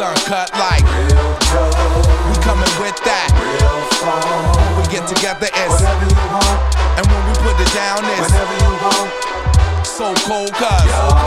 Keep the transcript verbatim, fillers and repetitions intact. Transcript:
uncut like real dope. We coming with that Real fun. When we get together it's whatever you want. And when we put it down it's Whenever you want. so cold cuz Yo.